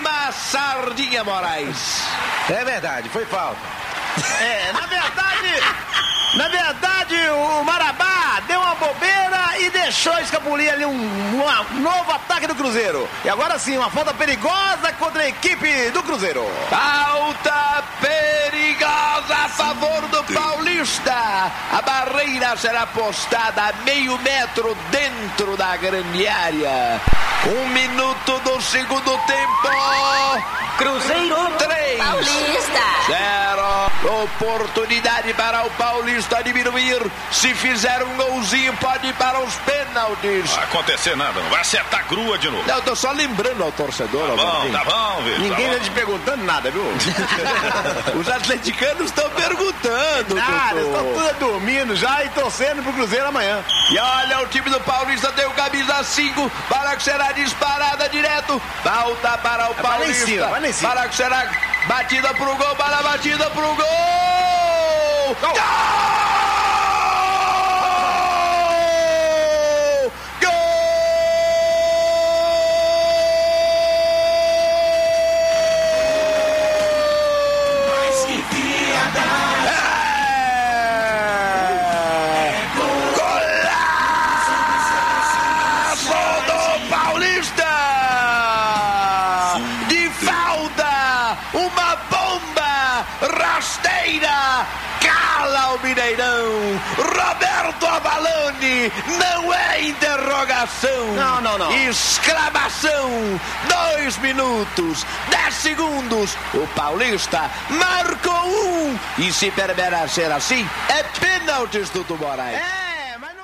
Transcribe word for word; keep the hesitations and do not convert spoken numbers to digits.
uma sardinha, Moraes. É verdade, foi falta. É, na verdade, na verdade, o Marabá deu uma bobeira e deixou escapulir ali um, um novo ataque do Cruzeiro. E agora sim, uma falta perigosa contra a equipe do Cruzeiro. Falta perigosa a favor do Paulista. A barreira será postada a meio metro dentro da grande área. Um minuto do segundo tempo. Cruzeiro três. Paulista. Zero. Oportunidade para o Paulista diminuir. Se fizer um golzinho, pode ir para os pênaltis. Não vai acontecer nada, não vai acertar a grua de novo. Não, eu tô só lembrando ao torcedor. Tá bom, tá bom, Vitor. Ninguém tá tá te perguntando nada, viu? Os atleticanos estão perguntando. Nada, Tutu. estão tudo dormindo já e torcendo pro Cruzeiro amanhã. E olha, o time do Paulista tem o camisa cinco. Para que será disparada direto. Falta para o Vai lá em Paulista. cima, vai lá em cima. Para que será batida pro gol. Para a batida pro gol. Gol! Gol! Uma bomba rasteira cala o Mineirão. Roberto Avalone, não é interrogação. Não, não, não. Exclamação. Dois minutos, dez segundos. O Paulista marcou um. E se permanecer assim, é pênaltis, Tutu Moraes. É.